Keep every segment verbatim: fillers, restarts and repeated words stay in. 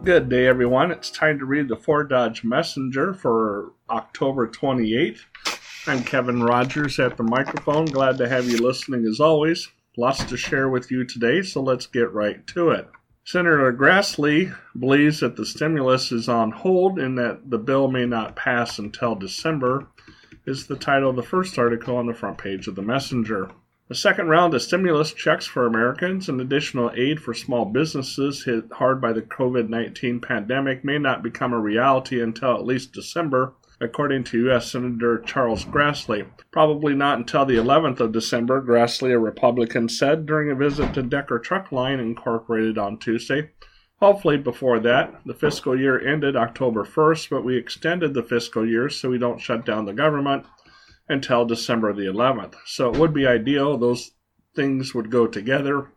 Good day, everyone. It's time to read the Fort Dodge Messenger for October twenty-eighth. I'm Kevin Rogers at the microphone. Glad to have you listening as always. Lots to share with you today, so let's get right to it. Senator Grassley believes that the stimulus is on hold and that the bill may not pass until December, is the title of the first article on the front page of the Messenger. The second round of stimulus checks for Americans and additional aid for small businesses hit hard by the covid nineteen pandemic may not become a reality until at least December, according to U S Senator Charles Grassley. Probably not until the eleventh of December, Grassley, a Republican, said during a visit to Decker Truck Line Incorporated on Tuesday. Hopefully before that. The fiscal year ended October first, but we extended the fiscal year so we don't shut down the government until December the eleventh. So it would be ideal those things would go together.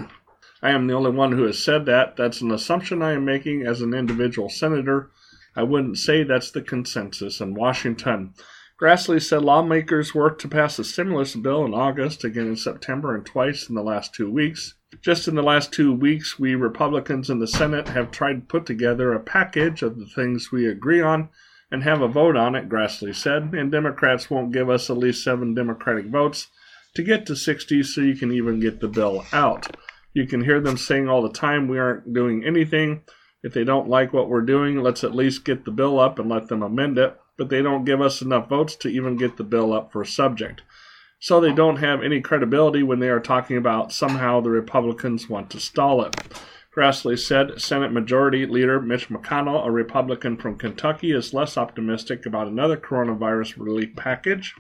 I am the only one who has said that. That's an assumption I am making as an individual senator. I wouldn't say that's the consensus in Washington. Grassley said lawmakers worked to pass a stimulus bill in August, again in September, and twice in the last two weeks. Just in the last two weeks, we Republicans in the Senate have tried to put together a package of the things we agree on and have a vote on it, Grassley said, and Democrats won't give us at least seven Democratic votes to get to sixty so you can even get the bill out. You can hear them saying all the time we aren't doing anything. If they don't like what we're doing, let's at least get the bill up and let them amend it, but they don't give us enough votes to even get the bill up for a subject. So they don't have any credibility when they are talking about somehow the Republicans want to stall it. Grassley said Senate Majority Leader Mitch McConnell, a Republican from Kentucky, is less optimistic about another coronavirus relief package.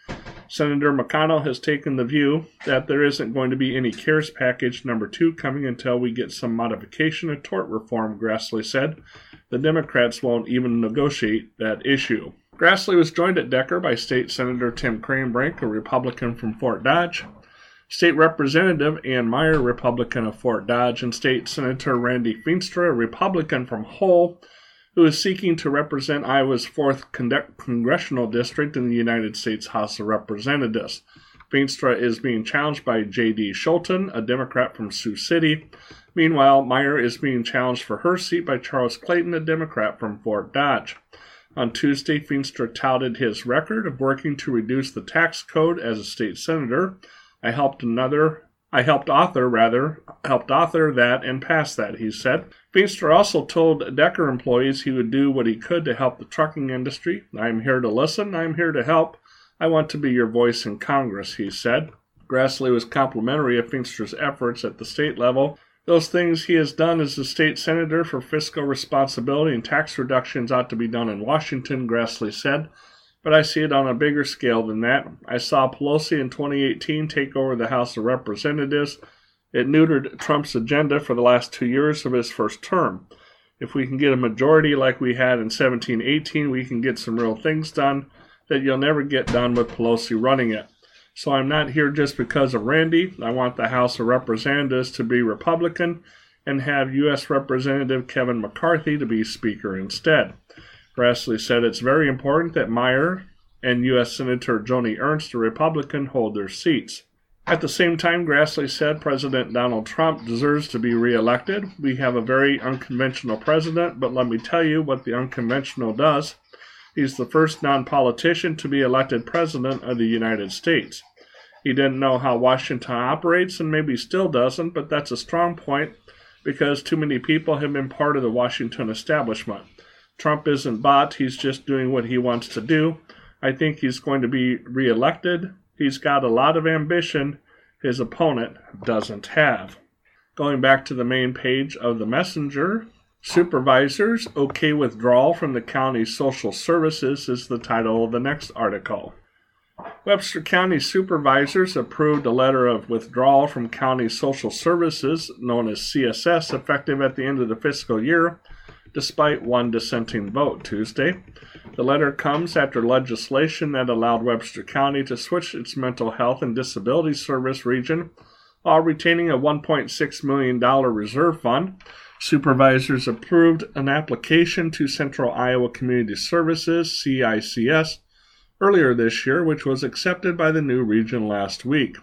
Senator McConnell has taken the view that there isn't going to be any CARES package number two coming until we get some modification of tort reform, Grassley said. The Democrats won't even negotiate that issue. Grassley was joined at Decker by State Senator Tim Cranbrink, a Republican from Fort Dodge, State Representative Ann Meyer, Republican of Fort Dodge, and State Senator Randy Feenstra, a Republican from Hull, who is seeking to represent Iowa's fourth Congressional District in the United States House of Representatives. Feenstra is being challenged by J D Scholten, a Democrat from Sioux City. Meanwhile, Meyer is being challenged for her seat by Charles Clayton, a Democrat from Fort Dodge. On Tuesday, Feenstra touted his record of working to reduce the tax code as a state senator. I helped another, I helped author, rather, helped author that and pass that, he said. Feenstra also told Decker employees he would do what he could to help the trucking industry. I am here to listen. I am here to help. I want to be your voice in Congress, he said. Grassley was complimentary of Feenstra's efforts at the state level. Those things he has done as a state senator for fiscal responsibility and tax reductions ought to be done in Washington, Grassley said. But I see it on a bigger scale than that. I saw Pelosi in twenty eighteen take over the House of Representatives. It neutered Trump's agenda for the last two years of his first term. If we can get a majority like we had in seventeen eighteen, we can get some real things done that you'll never get done with Pelosi running it. So I'm not here just because of Randy. I want the House of Representatives to be Republican and have U S Representative Kevin McCarthy to be Speaker instead. Grassley said it's very important that Meyer and U S Senator Joni Ernst, a Republican, hold their seats. At the same time, Grassley said President Donald Trump deserves to be reelected. We have a very unconventional president, but let me tell you what the unconventional does. He's the first non-politician to be elected president of the United States. He didn't know how Washington operates and maybe still doesn't, but that's a strong point because too many people have been part of the Washington establishment. Trump isn't bought. He's just doing what he wants to do. I think he's going to be reelected. He's got a lot of ambition his opponent doesn't have. Going back to the main page of the Messenger, Supervisors okay withdrawal from the county's social services is the title of the next article. Webster County supervisors approved a letter of withdrawal from county social services, known as C S S, effective at the end of the fiscal year, despite one dissenting vote Tuesday. The letter comes after legislation that allowed Webster County to switch its mental health and disability service region while retaining a one point six million dollars reserve fund. Supervisors approved an application to Central Iowa Community Services, C I C S, earlier this year, which was accepted by the new region last week.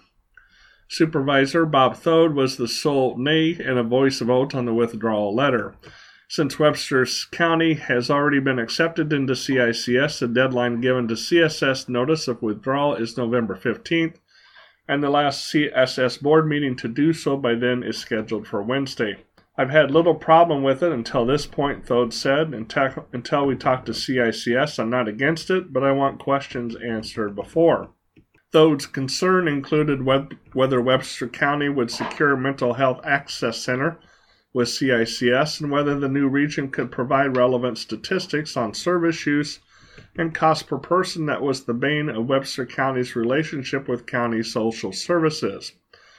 Supervisor Bob Thode was the sole nay and a voice vote on the withdrawal letter. Since Webster County has already been accepted into C I C S, the deadline given to C S S notice of withdrawal is November fifteenth, and the last C S S board meeting to do so by then is scheduled for Wednesday. I've had little problem with it until this point, Thode said. Until we talk to C I C S, I'm not against it, but I want questions answered before. Thode's concern included whether Webster County would secure a mental health access center with C I C S and whether the new region could provide relevant statistics on service use and cost per person that was the bane of Webster County's relationship with county social services.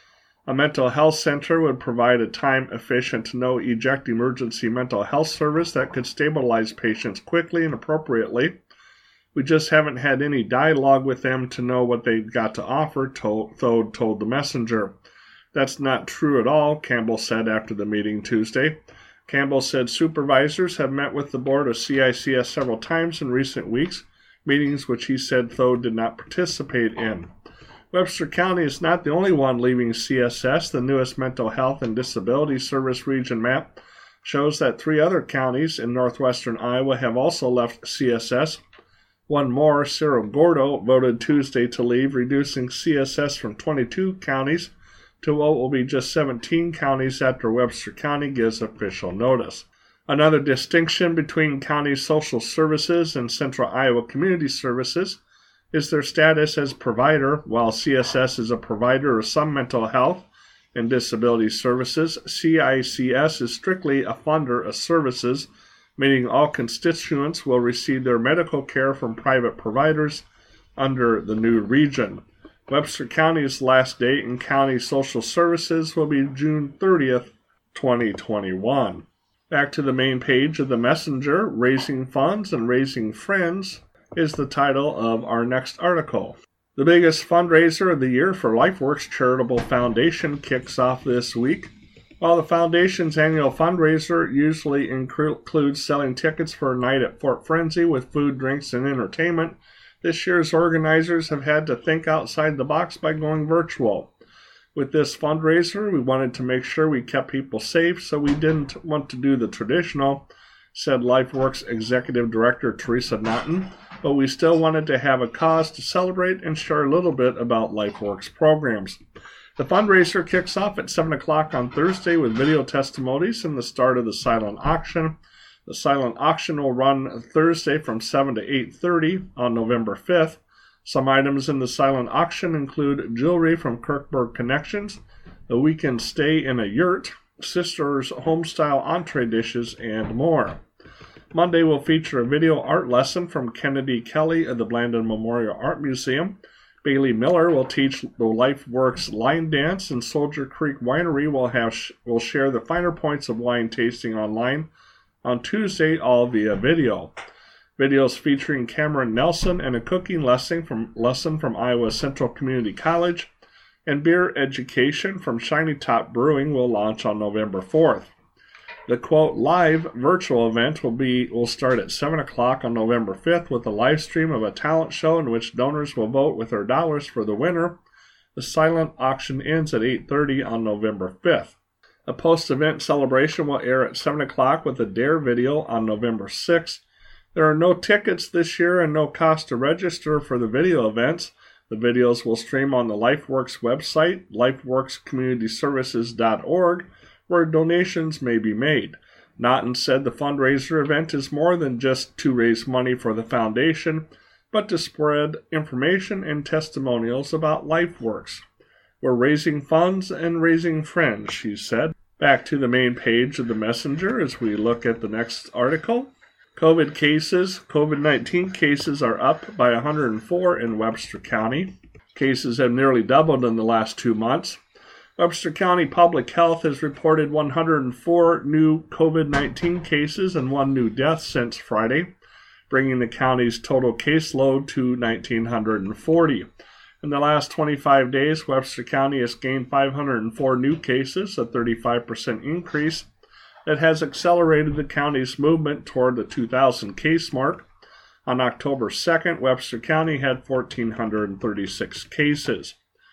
A mental health center would provide a time-efficient, no-eject emergency mental health service that could stabilize patients quickly and appropriately. We just haven't had any dialogue with them to know what they've got to offer, Thode told the messenger. That's not true at all, Campbell said after the meeting Tuesday. Campbell said supervisors have met with the board of C I C S several times in recent weeks, meetings which he said Thode did not participate in. Webster County is not the only one leaving C S S. The newest Mental Health and Disability Service Region map shows that three other counties in northwestern Iowa have also left C S S. One more, Cerro Gordo, voted Tuesday to leave, reducing C S S from twenty-two counties to what will be just seventeen counties after Webster County gives official notice. Another distinction between county social services and Central Iowa Community Services is their status as provider. While C S S is a provider of some mental health and disability services, C I C S is strictly a funder of services, meaning all constituents will receive their medical care from private providers under the new region. Webster County's last date in county social services will be June thirtieth, twenty twenty-one. Back to the main page of the Messenger, Raising Funds and Raising Friends is the title of our next article. The biggest fundraiser of the year for LifeWorks Charitable Foundation kicks off this week. While the foundation's annual fundraiser usually includes selling tickets for a night at Fort Frenzy with food, drinks, and entertainment, this year's organizers have had to think outside the box by going virtual. With this fundraiser, we wanted to make sure we kept people safe, so we didn't want to do the traditional, said LifeWorks Executive Director Teresa Naughton, but we still wanted to have a cause to celebrate and share a little bit about LifeWorks programs. The fundraiser kicks off at seven o'clock on Thursday with video testimonies and the start of the silent auction. The silent auction will run Thursday from seven to eight thirty on November fifth. Some items in the silent auction include jewelry from Kirkburg Connections, a weekend stay in a yurt, Sisters home-style entree dishes, and more. Monday will feature a video art lesson from Kennedy Kelly of the Blandon Memorial Art Museum. Bailey Miller will teach the LifeWorks line dance, and Soldier Creek Winery will have sh- will share the finer points of wine tasting online on Tuesday, all via video. Videos featuring Cameron Nelson and a cooking lesson from lesson from Iowa Central Community College and beer education from Shiny Top Brewing will launch on November fourth. The quote live virtual event will be will start at seven o'clock on November fifth with a live stream of a talent show in which donors will vote with their dollars for the winner. The silent auction ends at eight thirty on November fifth. A post-event celebration will air at seven o'clock with a DARE video on November sixth. There are no tickets this year and no cost to register for the video events. The videos will stream on the LifeWorks website, lifeworks community services dot org, where donations may be made. Naughton said the fundraiser event is more than just to raise money for the foundation, but to spread information and testimonials about LifeWorks. We're raising funds and raising friends, she said. Back to the main page of the Messenger as we look at the next article. COVID cases, COVID nineteen cases are up by one hundred four in Webster County. Cases have nearly doubled in the last two months. Webster County Public Health has reported one hundred four new COVID nineteen cases and one new death since Friday, bringing the county's total caseload to one thousand nine hundred forty. In the last twenty-five days, Webster County has gained five hundred four new cases, a thirty-five percent increase that has accelerated the county's movement toward the two thousand case mark. On October second, Webster County had one thousand four hundred thirty-six cases.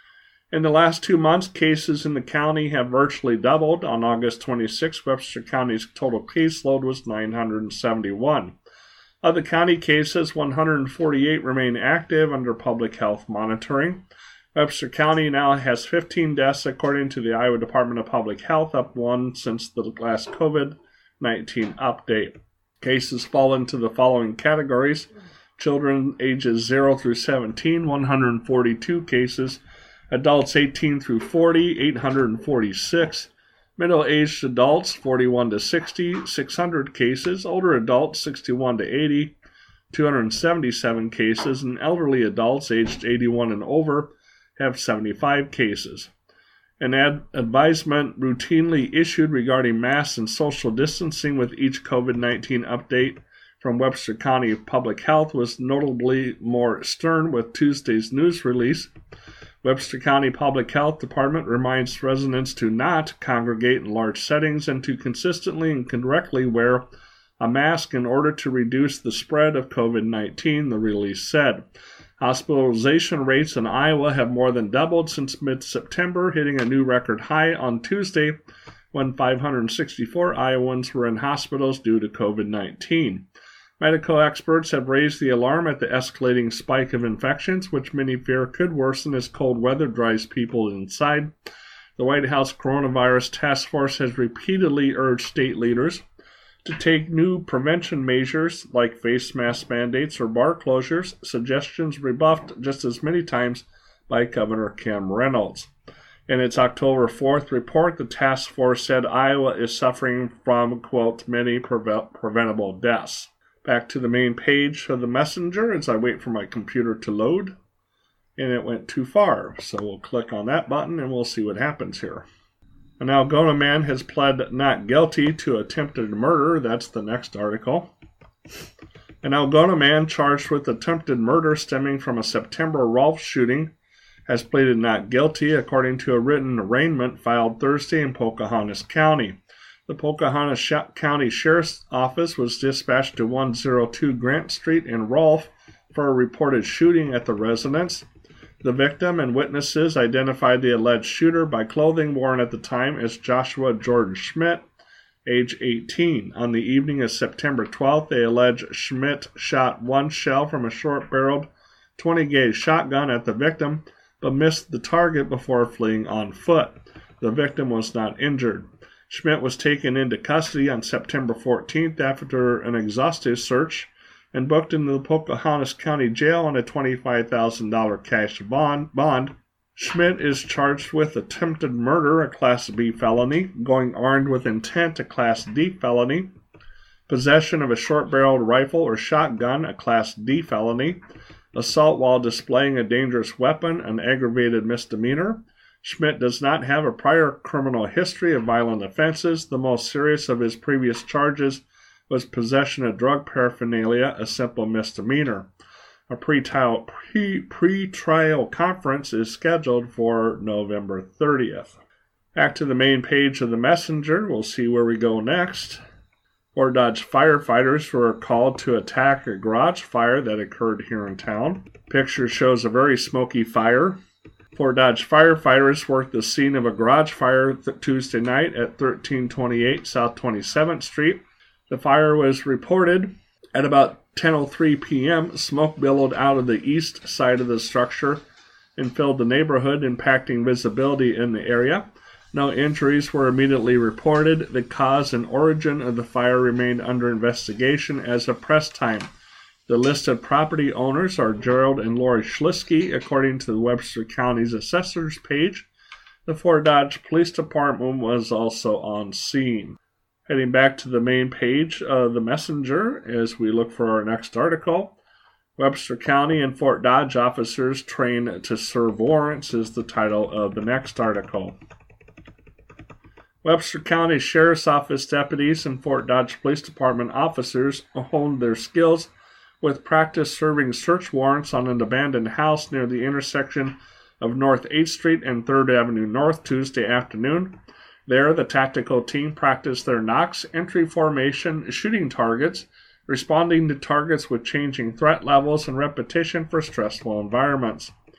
In the last two months, cases in the county have virtually doubled. On August twenty-sixth, Webster County's total caseload was nine hundred seventy-one. Of the county cases, one hundred forty-eight remain active under public health monitoring. Webster County now has fifteen deaths according to the Iowa Department of Public Health, up one since the last COVID nineteen update. Cases fall into the following categories: children ages zero through seventeen, one hundred forty-two cases; adults eighteen through forty, eight hundred forty-six; middle-aged adults forty-one to sixty, six hundred cases; older adults sixty-one to eighty, two hundred seventy-seven cases; and elderly adults aged eighty-one and over have seventy-five cases. An ad- advisement routinely issued regarding masks and social distancing with each COVID nineteen update from Webster County Public Health was notably more stern with Tuesday's news release. Webster County Public Health Department reminds residents to not congregate in large settings and to consistently and correctly wear a mask in order to reduce the spread of COVID nineteen, the release said. Hospitalization rates in Iowa have more than doubled since mid-September, hitting a new record high on Tuesday when five hundred sixty-four Iowans were in hospitals due to COVID nineteen. Medical experts have raised the alarm at the escalating spike of infections, which many fear could worsen as cold weather drives people inside. The White House Coronavirus Task Force has repeatedly urged state leaders to take new prevention measures like face mask mandates or bar closures, suggestions rebuffed just as many times by Governor Kim Reynolds. In its October fourth report, the task force said Iowa is suffering from, quote, many preve- preventable deaths. Back to the main page of the Messenger as I wait for my computer to load. And it went too far, so we'll click on that button and we'll see what happens here. An Algona man has pled not guilty to attempted murder. That's the next article. An Algona man charged with attempted murder stemming from a September Rolfe shooting has pleaded not guilty, according to a written arraignment filed Thursday in Pocahontas County. The Pocahontas County Sheriff's Office was dispatched to one oh two Grant Street in Rolfe for a reported shooting at the residence. The victim and witnesses identified the alleged shooter by clothing worn at the time as Joshua Jordan Schmidt, age eighteen. On the evening of September twelfth, they allege Schmidt shot one shell from a short-barreled twenty gauge shotgun at the victim, but missed the target before fleeing on foot. The victim was not injured. Schmidt was taken into custody on September fourteenth after an exhaustive search and booked into the Pocahontas County Jail on a twenty-five thousand dollars cash bond. bond. Schmidt is charged with attempted murder, a Class B felony, going armed with intent, a Class D felony, possession of a short-barreled rifle or shotgun, a Class D felony, assault while displaying a dangerous weapon, an aggravated misdemeanor. Schmidt does not have a prior criminal history of violent offenses. The most serious of his previous charges was possession of drug paraphernalia, a simple misdemeanor. A pre-trial, pre, pre-trial conference is scheduled for November thirtieth. Back to the main page of the Messenger. We'll see where we go next. Fort Dodge firefighters were called to attack a garage fire that occurred here in town. Picture shows a very smoky fire. Fort Dodge firefighters worked the scene of a garage fire th- Tuesday night at thirteen twenty-eight South twenty-seventh Street. The fire was reported at about ten oh three p.m. Smoke billowed out of the east side of the structure and filled the neighborhood, impacting visibility in the area. No injuries were immediately reported. The cause and origin of the fire remained under investigation as of press time. The listed property owners are Gerald and Lori Schliske, according to the Webster County's assessors page. The Fort Dodge Police Department was also on scene. Heading back to the main page of the Messenger as we look for our next article. Webster County and Fort Dodge officers trained to serve warrants is the title of the next article. Webster County Sheriff's Office deputies and Fort Dodge Police Department officers honed their skills with practice serving search warrants on an abandoned house near the intersection of North eighth Street and third Avenue North Tuesday afternoon. There, the tactical team practiced their knocks, entry formation, shooting targets, responding to targets with changing threat levels, and repetition for stressful environments.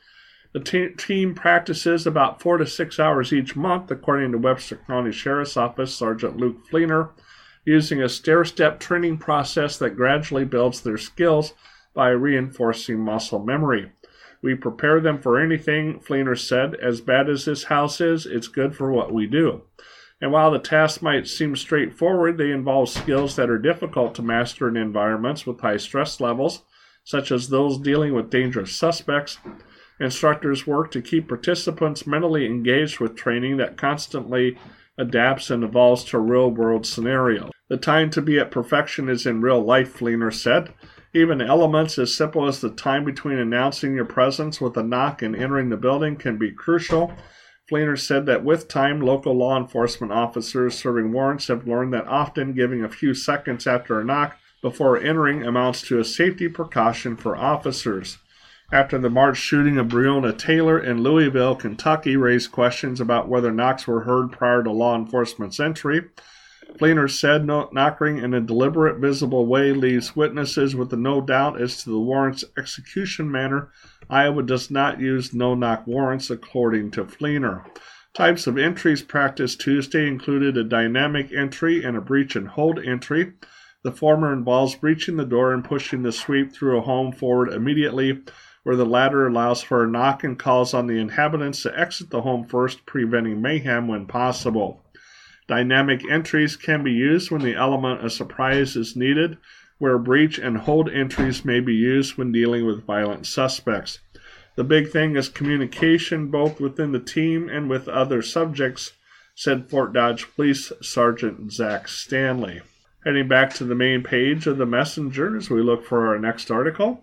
The te- team practices about four to six hours each month, according to Webster County Sheriff's Office Sergeant Luke Fleener, using a stair-step training process that gradually builds their skills by reinforcing muscle memory. We prepare them for anything, Fleener said. As bad as this house is, it's good for what we do. And while the tasks might seem straightforward, they involve skills that are difficult to master in environments with high stress levels, such as those dealing with dangerous suspects. Instructors work to keep participants mentally engaged with training that constantly adapts and evolves to real-world scenarios. The time to be at perfection is in real life, Fleener said. Even elements as simple as the time between announcing your presence with a knock and entering the building can be crucial. Fleener said that with time, local law enforcement officers serving warrants have learned that often giving a few seconds after a knock before entering amounts to a safety precaution for officers. After the March shooting of Breonna Taylor in Louisville, Kentucky raised questions about whether knocks were heard prior to law enforcement's entry, Fleener said no, knocking in a deliberate, visible way leaves witnesses with no doubt as to the warrant's execution manner. Iowa does not use no-knock warrants, according to Fleener. Types of entries practiced Tuesday included a dynamic entry and a breach and hold entry. The former involves breaching the door and pushing the sweep through a home forward immediately, where the latter allows for a knock and calls on the inhabitants to exit the home first, preventing mayhem when possible. Dynamic entries can be used when the element of surprise is needed, where breach and hold entries may be used when dealing with violent suspects. The big thing is communication both within the team and with other subjects, said Fort Dodge Police Sergeant Zach Stanley. Heading back to the main page of the Messenger as we look for our next article.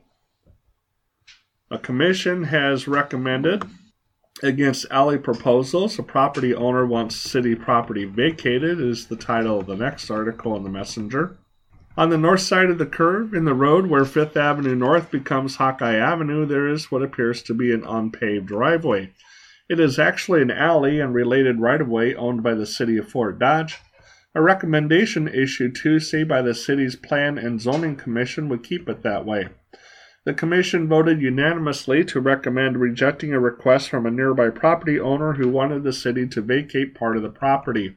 A commission has recommended against alley proposals. A property owner wants city property vacated is the title of the next article in the Messenger. On the north side of the curve in the road where Fifth Avenue North becomes Hawkeye Avenue, there is what appears to be an unpaved driveway. It is actually an alley and related right-of-way owned by the city of Fort Dodge. A recommendation issued Tuesday by the city's Plan and Zoning Commission would keep it that way. The commission voted unanimously to recommend rejecting a request from a nearby property owner who wanted the city to vacate part of the property.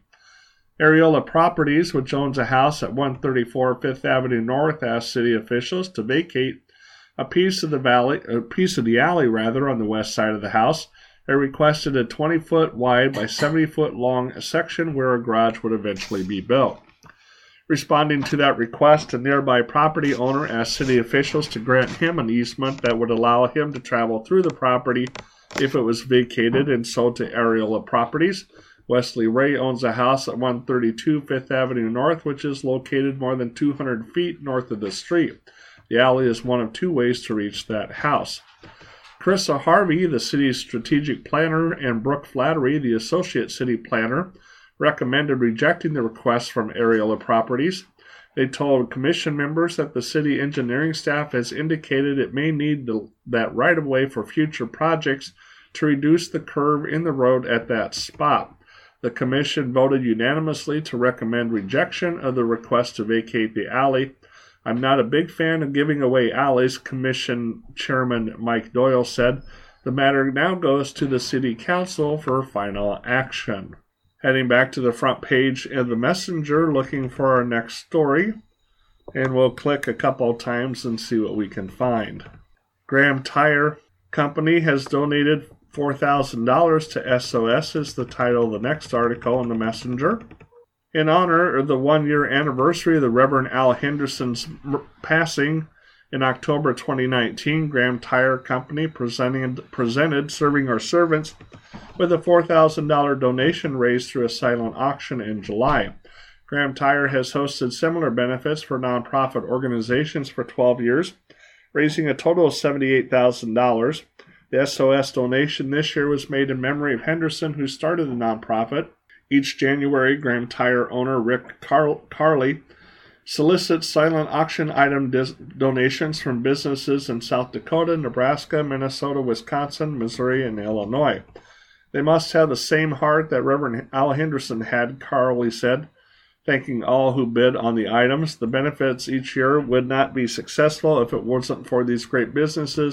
Areola Properties, which owns a house at one thirty-four Fifth Avenue North, asked city officials to vacate a piece of the valley, a piece of the alley rather, on the west side of the house. They requested a twenty foot wide by seventy foot long section where a garage would eventually be built. Responding to that request, a nearby property owner asked city officials to grant him an easement that would allow him to travel through the property if it was vacated and sold to Areola Properties. Wesley Ray owns a house at one thirty-two Fifth Avenue North, which is located more than two hundred feet north of the street. The alley is one of two ways to reach that house. Carissa Harvey, the city's strategic planner, and Brooke Flattery, the associate city planner, recommended rejecting the request from Areola Properties. They told commission members that the city engineering staff has indicated it may need the, that right-of-way for future projects to reduce the curve in the road at that spot. The commission voted unanimously to recommend rejection of the request to vacate the alley. I'm not a big fan of giving away alleys, Commission Chairman Mike Doyle said. The matter now goes to the City Council for final action. Heading back to the front page of the Messenger, looking for our next story, and we'll click a couple times and see what we can find. Graham Tire Company has donated four thousand dollars to S O S is the title of the next article in the Messenger. In honor of the one-year anniversary of the Reverend Al Henderson's passing in October twenty nineteen, Graham Tire Company presented, presented Serving Our Servants with a four thousand dollars donation raised through a silent auction in July. Graham Tire has hosted similar benefits for nonprofit organizations for twelve years, raising a total of seventy-eight thousand dollars. The S O S donation this year was made in memory of Henderson, who started the nonprofit. Each January, Graham Tire owner Rick Car- Carley solicits silent auction item dis- donations from businesses in South Dakota, Nebraska, Minnesota, Wisconsin, Missouri, and Illinois. They must have the same heart that Reverend Al Henderson had, Carley said, thanking all who bid on the items. The benefits each year would not be successful if it wasn't for these great businesses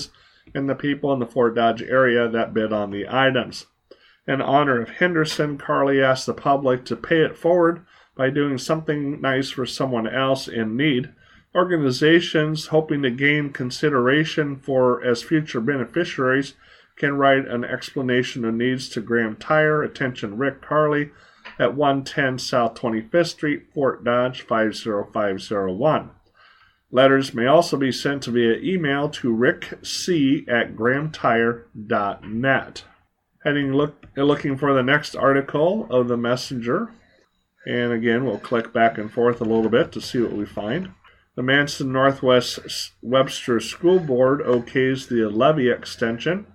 and the people in the Fort Dodge area that bid on the items. In honor of Henderson, Carly asked the public to pay it forward by doing something nice for someone else in need. Organizations hoping to gain consideration for as future beneficiaries can write an explanation of needs to Graham Tire, attention Rick Carly, at one ten South twenty-fifth Street, Fort Dodge five zero five zero one. Letters may also be sent via email to rickc at grahamtire dot net. Heading look, looking for the next article of the Messenger. And again, we'll click back and forth a little bit to see what we find. The Manson Northwest Webster School Board okays the levy extension.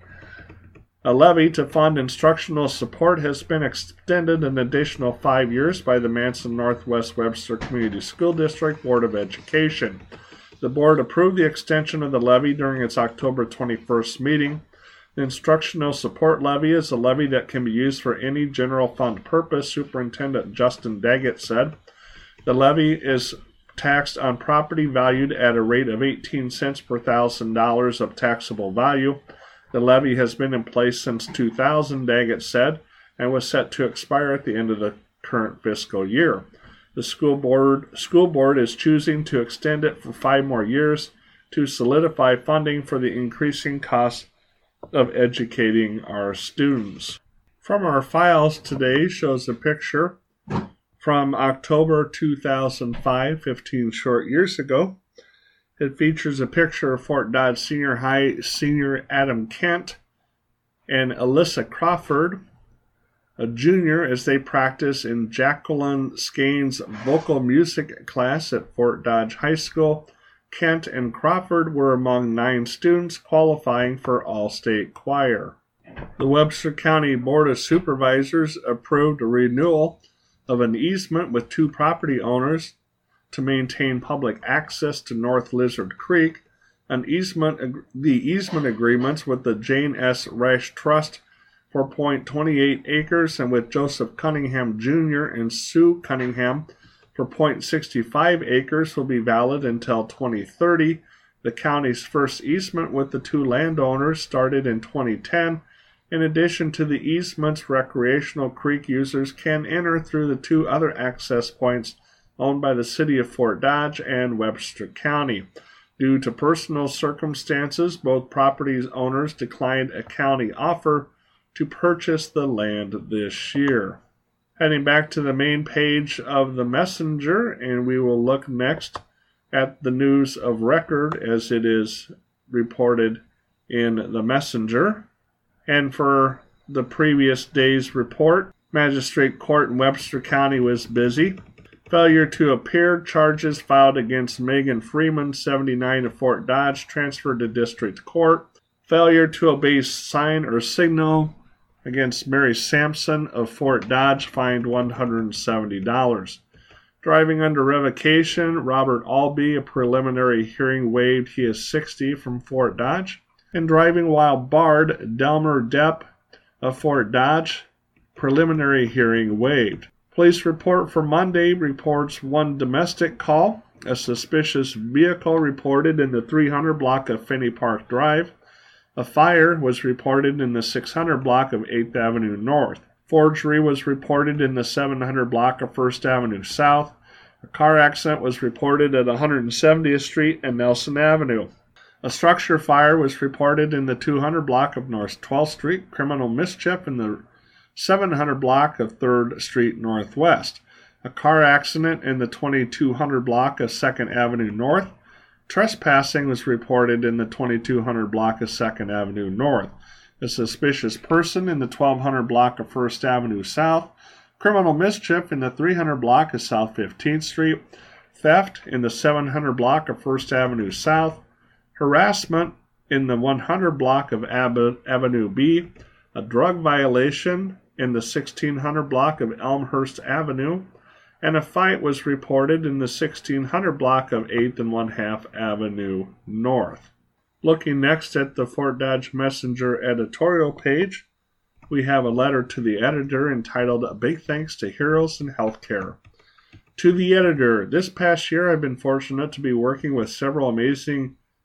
A levy to fund instructional support has been extended an additional five years by the Manson Northwest Webster Community School District Board of Education. The board approved the extension of the levy during its October twenty-first meeting. The instructional support levy is a levy that can be used for any general fund purpose, Superintendent Justin Daggett said. The levy is taxed on property valued at a rate of eighteen cents per thousand dollars of taxable value. The levy has been in place since two thousand, Daggett said, and was set to expire at the end of the current fiscal year. The school board, school board is choosing to extend it for five more years to solidify funding for the increasing cost of educating our students. From our files today shows a picture from October two thousand five, fifteen short years ago. It features a picture of Fort Dodge Senior High senior Adam Kent and Alyssa Crawford, a junior, as they practice in Jacqueline Skane's vocal music class at Fort Dodge High School. Kent and Crawford were among nine students qualifying for All-State Choir. The Webster County Board of Supervisors approved a renewal of an easement with two property owners to maintain public access to North Lizard Creek. An easement, the easement agreements with the Jane S. Resch Trust for point two eight acres and with Joseph Cunningham Junior and Sue Cunningham for point six five acres will be valid until twenty thirty. The county's first easement with the two landowners started in twenty ten. In addition to the easements, recreational creek users can enter through the two other access points owned by the city of Fort Dodge and Webster County. Due to personal circumstances, both property owners declined a county offer to purchase the land this year. Heading back to the main page of the Messenger, and we will look next at the news of record as it is reported in the Messenger. And for the previous day's report, Magistrate Court in Webster County was busy. Failure to appear, charges filed against Megan Freeman, seventy-nine of Fort Dodge, transferred to District Court. Failure to obey sign or signal against Mary Sampson of Fort Dodge, fined one hundred seventy dollars. Driving under revocation, Robert Albee, a preliminary hearing waived. He is sixty from Fort Dodge. And driving while barred, Delmer Depp of Fort Dodge, preliminary hearing waived. Police report for Monday reports one domestic call. A suspicious vehicle reported in the three hundred block of Finney Park Drive. A fire was reported in the six hundred block of eighth Avenue North. Forgery was reported in the seven hundred block of first Avenue South. A car accident was reported at one hundred seventieth Street and Nelson Avenue. A structure fire was reported in the two hundred block of North twelfth Street. Criminal mischief in the seven hundred block of third Street Northwest. A car accident in the twenty-two hundred block of second Avenue North. Trespassing was reported in the twenty-two hundred block of second Avenue North. A suspicious person in the twelve hundred block of first Avenue South. Criminal mischief in the three hundred block of South fifteenth Street. Theft in the seven hundred block of first Avenue South. Harassment in the one hundred block of Avenue B. A drug violation in the sixteen hundred block of Elmhurst Avenue. And a fight was reported in the sixteen hundred block of eighth and one half Avenue North. Looking next at the Fort Dodge Messenger editorial page, we have a letter to the editor entitled "A Big Thanks to Heroes in Healthcare." To the editor, this past year I've been fortunate to be working with several amazing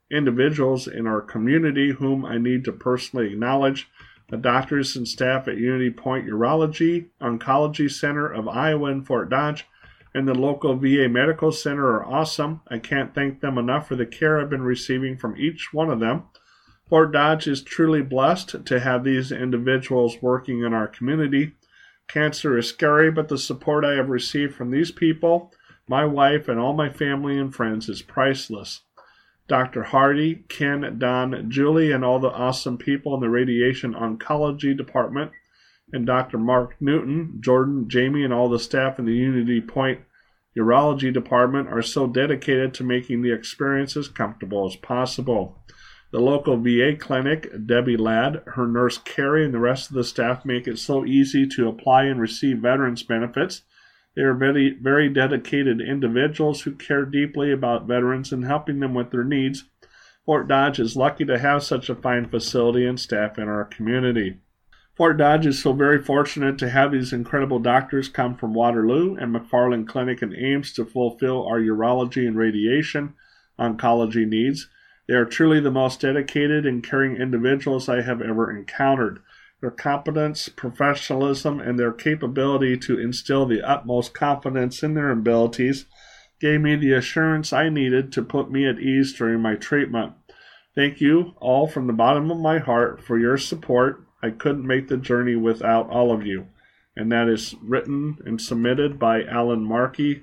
individuals in our community whom I need to personally acknowledge. The doctors and staff at Unity Point Urology Oncology Center of Iowa in Fort Dodge and the local V A Medical Center are awesome. I can't thank them enough for the care I've been receiving from each one of them. Fort Dodge is truly blessed to have these individuals working in our community. Cancer is scary, but the support I have received from these people, my wife, and all my family and friends is priceless. Doctor Hardy, Ken, Don, Julie, and all the awesome people in the Radiation Oncology Department, and Doctor Mark Newton, Jordan, Jamie, and all the staff in the Unity Point Urology Department are so dedicated to making the experience as comfortable as possible. The local V A clinic, Debbie Ladd, her nurse Carrie, and the rest of the staff make it so easy to apply and receive veterans benefits. They are very, very dedicated individuals who care deeply about veterans and helping them with their needs. Fort Dodge is lucky to have such a fine facility and staff in our community. Fort Dodge is so very fortunate to have these incredible doctors come from Waterloo and McFarland Clinic and Ames to fulfill our urology and radiation oncology needs. They are truly the most dedicated and caring individuals I have ever encountered. Their competence, professionalism, and their capability to instill the utmost confidence in their abilities gave me the assurance I needed to put me at ease during my treatment. Thank you all from the bottom of my heart for your support. I couldn't make the journey without all of you. And that is written and submitted by Alan Markey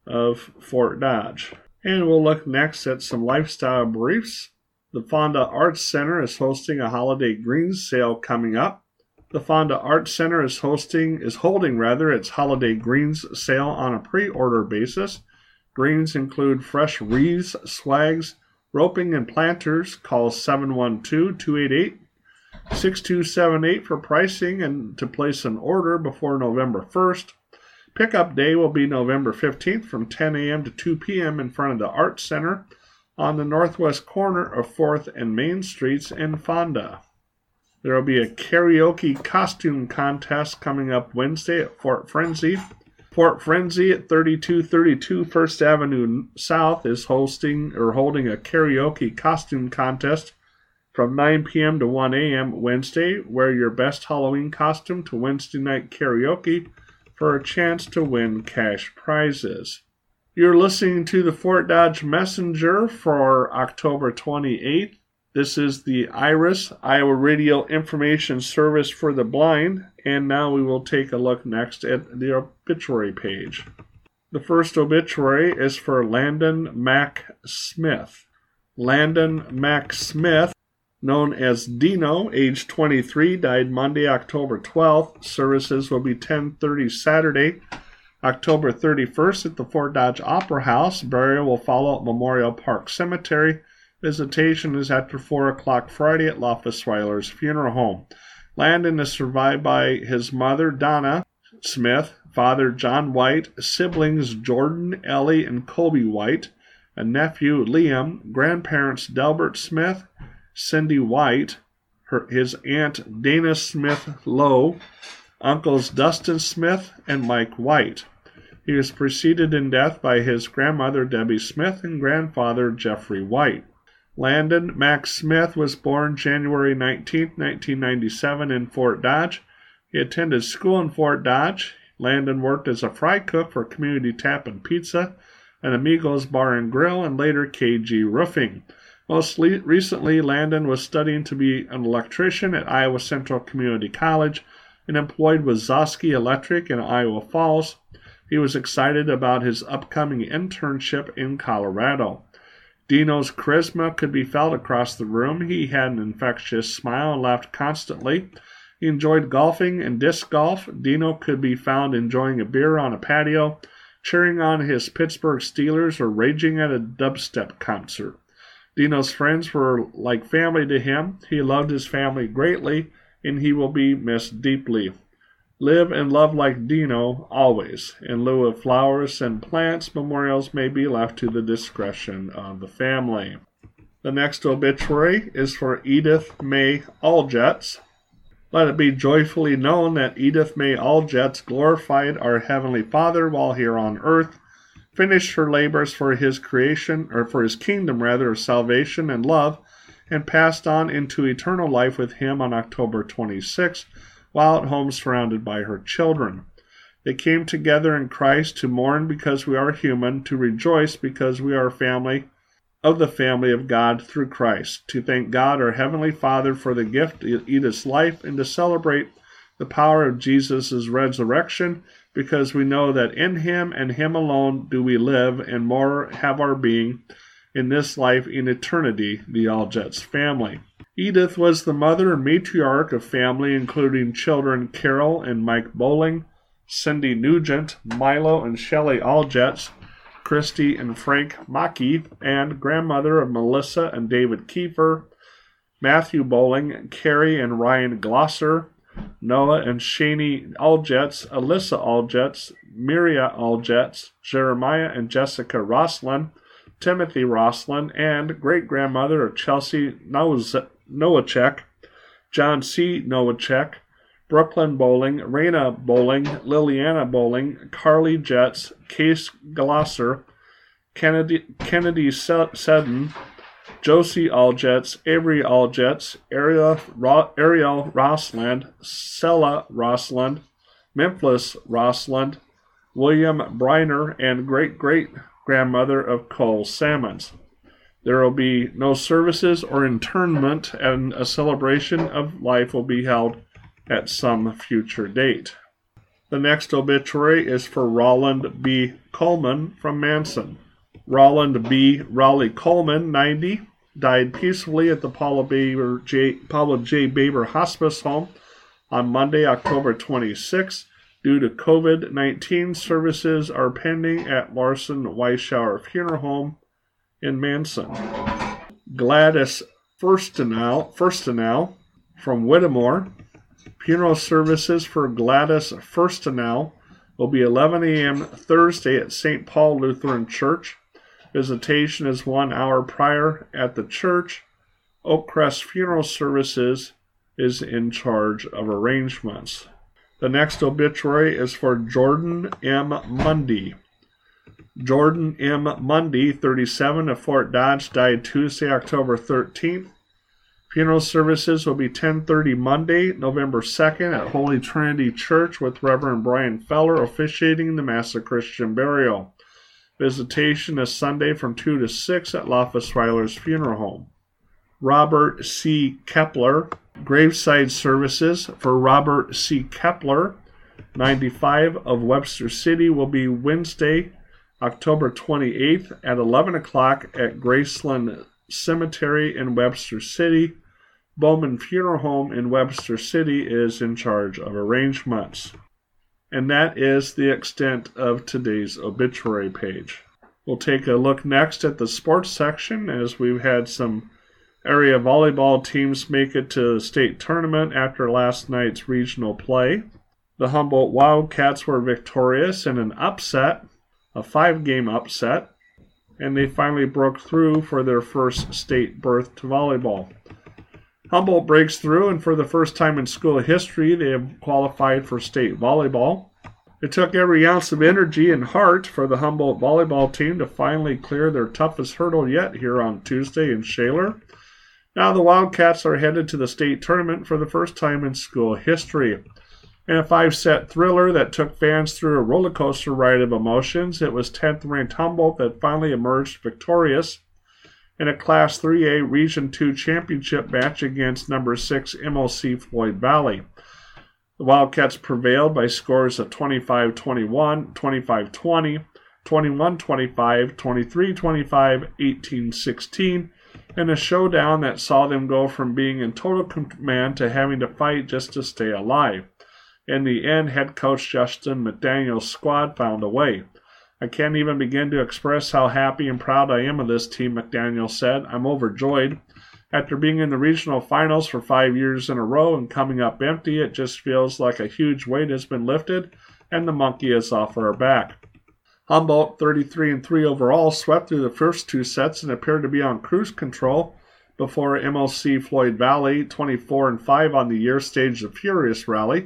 of Fort Dodge. And we'll look next at some lifestyle briefs. The Fonda Arts Center is hosting a holiday greens sale coming up. The Fonda Arts Center is hosting is holding rather its holiday greens sale on a pre-order basis. Greens include fresh wreaths, swags, roping, and planters. Call seven one two, two eight eight, six two seven eight for pricing and to place an order before November first. Pickup day will be November fifteenth from ten a.m. to two p.m. in front of the Arts Center on the northwest corner of fourth and Main Streets in Fonda. There will be a karaoke costume contest coming up Wednesday at Fort Frenzy. Fort Frenzy at thirty-two thirty-two First Avenue South is hosting or holding a karaoke costume contest from nine p.m. to one a.m. Wednesday. Wear your best Halloween costume to Wednesday night karaoke for a chance to win cash prizes. You're listening to the Fort Dodge Messenger for October twenty-eighth. This is the IRIS, Iowa Radio Information Service for the Blind, and now we will take a look next at the obituary page. The first obituary is for Landon Mack Smith. Landon Mack Smith, known as Dino, age twenty-three, died Monday, October twelfth. Services will be ten thirty Saturday, October thirty-first at the Fort Dodge Opera House. Burial will follow at Memorial Park Cemetery. Visitation is after four o'clock Friday at Loftusweiler's Funeral Home. Landon is survived by his mother, Donna Smith, father, John White, siblings, Jordan, Ellie, and Colby White, a nephew, Liam, grandparents, Delbert Smith, Cindy White, her, his aunt, Dana Smith Lowe, uncles, Dustin Smith, and Mike White. He was preceded in death by his grandmother, Debbie Smith, and grandfather, Jeffrey White. Landon Mack Smith was born January nineteenth, nineteen ninety-seven in Fort Dodge. He attended school in Fort Dodge. Landon worked as a fry cook for Community Tap and Pizza, and Amigos Bar and Grill, and later K G Roofing. Most le- recently, Landon was studying to be an electrician at Iowa Central Community College and employed with Zosky Electric in Iowa Falls. He was excited about his upcoming internship in Colorado. Dino's charisma could be felt across the room. He had an infectious smile and laughed constantly. He enjoyed golfing and disc golf. Dino could be found enjoying a beer on a patio, cheering on his Pittsburgh Steelers, or raging at a dubstep concert. Dino's friends were like family to him. He loved his family greatly, and he will be missed deeply. Live and love like Dino, always. In lieu of flowers and plants, memorials may be left to the discretion of the family. The next obituary is for Edith May Aljetz. Let it be joyfully known that Edith May Aljetz glorified our Heavenly Father while here on earth. finished her labors for his creation, or for his kingdom rather, of salvation and love, and passed on into eternal life with him on October twenty-sixth, while at home surrounded by her children. They came together in Christ to mourn because we are human, to rejoice because we are family of the family of God through Christ, to thank God our Heavenly Father for the gift of Edith's life, and to celebrate the power of Jesus' resurrection, because we know that in him and him alone do we live and more have our being in this life in eternity, the Algetts family. Edith was the mother and matriarch of family, including children Carol and Mike Bowling, Cindy Nugent, Milo and Shelley Algetts, Christy and Frank Mackey, and grandmother of Melissa and David Kiefer, Matthew Bowling, Carrie and Ryan Glosser, Noah and Shani Algetts, Alyssa Algetts, Miria Algetts, Jeremiah and Jessica Roslin, Timothy Roslin, and great-grandmother of Chelsea Nowacek, John C. Nowacek, Brooklyn Bowling, Raina Bowling, Liliana Bowling, Carly Jetts, Case Glosser, Kennedy, Kennedy Seddon, Josie Algetts, Avery Algetts, Ariel, Ro, Ariel Rosland, Sella Rosland, Memphis Rosland, William Briner, and great-great-grandmother of Cole Salmons. There will be no services or interment, and a celebration of life will be held at some future date. The next obituary is for Roland B. Coleman from Manson. Roland B. Raleigh Coleman, ninety, died peacefully at the Paula, Baber J, Paula J. Baber Hospice Home on Monday, October twenty-sixth. Due to COVID nineteen, services are pending at Larson Weishauer Funeral Home in Manson. Gladys Firstenau, Firstenau from Whittemore. Funeral services for Gladys Firstenau will be eleven a.m. Thursday at Saint Paul Lutheran Church. Visitation is one hour prior at the church. Oakcrest Funeral Services is in charge of arrangements. The next obituary is for Jordan M. Mundy. Jordan M. Mundy, thirty-seven, of Fort Dodge, died Tuesday, October thirteenth. Funeral services will be ten thirty Monday, November second at Holy Trinity Church, with Reverend Brian Feller officiating the Mass of Christian burial. Visitation is Sunday from two to six at Loftus-Weiler's Funeral Home. Robert C. Kepler. Graveside services for Robert C. Kepler, ninety-five, of Webster City, will be Wednesday, October twenty-eighth at eleven o'clock at Graceland Cemetery in Webster City. Bowman Funeral Home in Webster City is in charge of arrangements. And that is the extent of today's obituary page. We'll take a look next at the sports section, as we've had some area volleyball teams make it to the state tournament after last night's regional play. The Humboldt Wildcats were victorious in an upset, a five-game upset, and they finally broke through for their first state berth to volleyball. Humboldt breaks through, and for the first time in school history, they have qualified for state volleyball. It took every ounce of energy and heart for the Humboldt volleyball team to finally clear their toughest hurdle yet here on Tuesday in Shaler. Now the Wildcats are headed to the state tournament for the first time in school history. In a five-set thriller that took fans through a roller coaster ride of emotions, it was tenth-ranked Humboldt that finally emerged victorious in a Class three A Region two championship match against number six M O C Floyd Valley. The Wildcats prevailed by scores of twenty-five twenty-one, twenty-five twenty, twenty-one twenty-five, twenty-three twenty-five, eighteen sixteen, in a showdown that saw them go from being in total command to having to fight just to stay alive. In the end, head coach Justin McDaniel's squad found a way. I can't even begin to express how happy and proud I am of this team, McDaniel said. I'm overjoyed. After being in the regional finals for five years in a row and coming up empty, it just feels like a huge weight has been lifted and the monkey is off our back. Humboldt, thirty-three and three overall, swept through the first two sets and appeared to be on cruise control before M O C Floyd Valley, twenty-four and five on the year, staged a furious rally,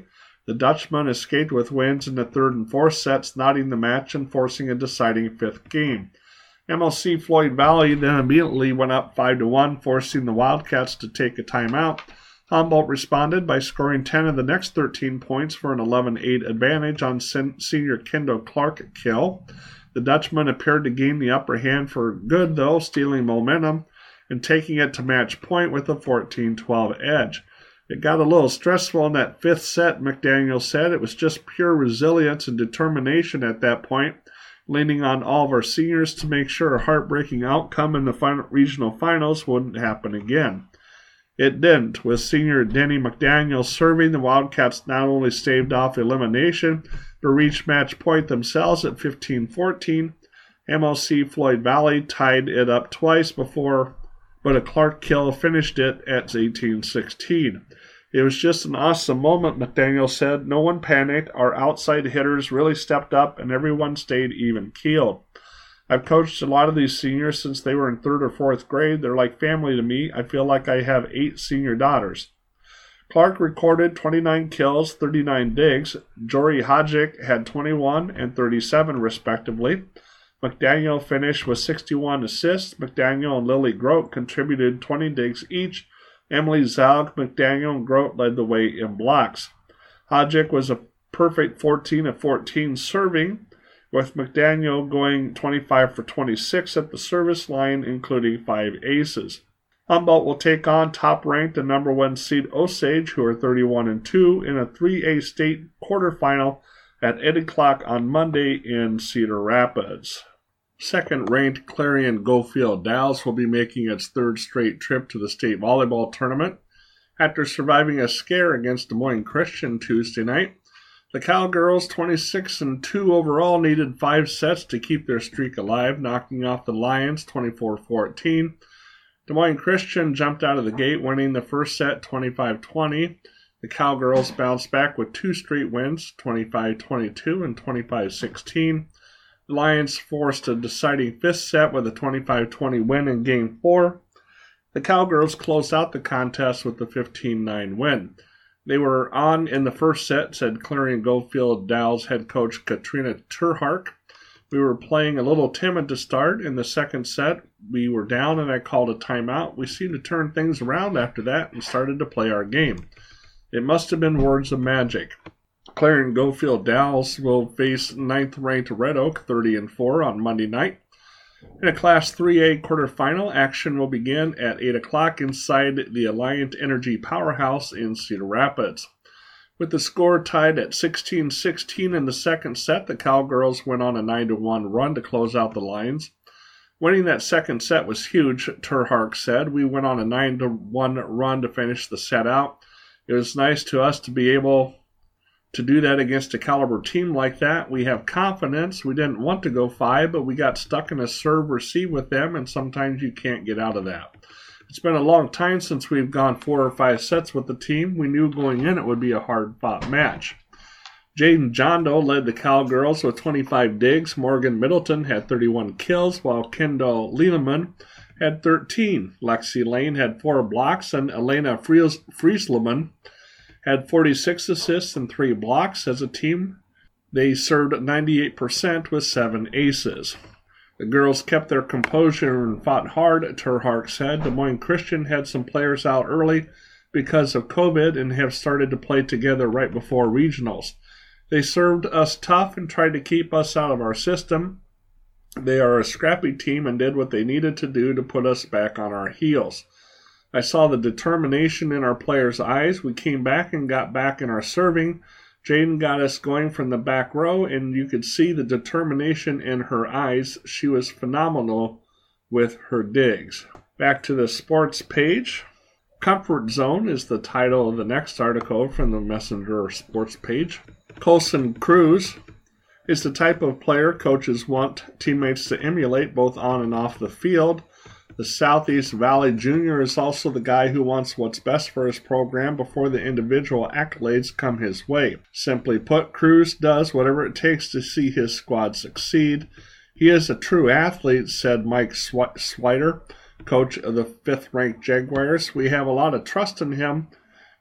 The Dutchman escaped with wins in the third and fourth sets, knotting the match and forcing a deciding fifth game. M L C Floyd Valley then immediately went up five to one, forcing the Wildcats to take a timeout. Humboldt responded by scoring ten of the next thirteen points for an eleven eight advantage on sen- senior Kendall Clark at kill. The Dutchman appeared to gain the upper hand for good, though, stealing momentum and taking it to match point with a fourteen twelve edge. It got a little stressful in that fifth set, McDaniel said. It was just pure resilience and determination at that point, leaning on all of our seniors to make sure a heartbreaking outcome in the final, regional finals wouldn't happen again. It didn't. With senior Denny McDaniel serving, the Wildcats not only staved off elimination, but reached match point themselves at fifteen fourteen. M L C Floyd Valley tied it up twice before, but a Clark kill finished it at eighteen sixteen. It was just an awesome moment, McDaniel said. No one panicked. Our outside hitters really stepped up, and everyone stayed even-keeled. I've coached a lot of these seniors since they were in third or fourth grade. They're like family to me. I feel like I have eight senior daughters. Clark recorded twenty-nine kills, thirty-nine digs. Jory Hodgick had twenty-one and thirty-seven, respectively. McDaniel finished with sixty-one assists. McDaniel and Lily Grote contributed twenty digs each. Emily Zaug, McDaniel, and Grote led the way in blocks. Hodgick was a perfect fourteen of fourteen serving, with McDaniel going twenty-five for twenty-six at the service line, including five aces. Humboldt will take on top-ranked and number one seed Osage, who are thirty-one and two, in a three A state quarterfinal at eight o'clock on Monday in Cedar Rapids. Second-ranked Clarion Goldfield Dalles will be making its third straight trip to the state volleyball tournament. After surviving a scare against Des Moines Christian Tuesday night, the Cowgirls, twenty-six and two overall, needed five sets to keep their streak alive, knocking off the Lions twenty-four fourteen. Des Moines Christian jumped out of the gate, winning the first set twenty-five twenty. The Cowgirls bounced back with two straight wins, twenty-five twenty-two and twenty-five sixteen. The Lions forced a deciding fifth set with a twenty-five twenty win in Game four. The Cowgirls closed out the contest with the fifteen nine win. They were on in the first set, said Clarion Goldfield Dalles head coach Katrina Terhark. We were playing a little timid to start. In the second set, we were down and I called a timeout. We seemed to turn things around after that and started to play our game. It must have been words of magic. Clarion Goldfield Dalles will face ninth-ranked Red Oak, thirty and four, on Monday night. In a Class three A quarterfinal, action will begin at eight o'clock inside the Alliant Energy Powerhouse in Cedar Rapids. With the score tied at sixteen sixteen in the second set, the Cowgirls went on a nine to one run to close out the lines. Winning that second set was huge, Terhark said. We went on a nine to one run to finish the set out. It was nice to us to be able to do that against a caliber team like that. We have confidence. We didn't want to go five, but we got stuck in a serve-receive with them, and sometimes you can't get out of that. It's been a long time since we've gone four or five sets with the team. We knew going in it would be a hard-fought match. Jaden Jondo led the Cowgirls with twenty-five digs. Morgan Middleton had thirty-one kills, while Kendall Lieleman had thirteen. Lexi Lane had four blocks, and Elena Fries- Friesleman had forty-six assists and three blocks. As a team, they served ninety-eight percent with seven aces. The girls kept their composure and fought hard, Terhark said. Des Moines Christian had some players out early because of COVID and have started to play together right before regionals. They served us tough and tried to keep us out of our system. They are a scrappy team and did what they needed to do to put us back on our heels. I saw the determination in our players' eyes. We came back and got back in our serving. Jaden got us going from the back row, and you could see the determination in her eyes. She was phenomenal with her digs. Back to the sports page. Comfort Zone is the title of the next article from the Messenger sports page. Colson Cruz is the type of player coaches want teammates to emulate both on and off the field. The Southeast Valley Junior is also the guy who wants what's best for his program before the individual accolades come his way. Simply put, Cruz does whatever it takes to see his squad succeed. He is a true athlete, said Mike Swider, coach of the fifth-ranked Jaguars. We have a lot of trust in him.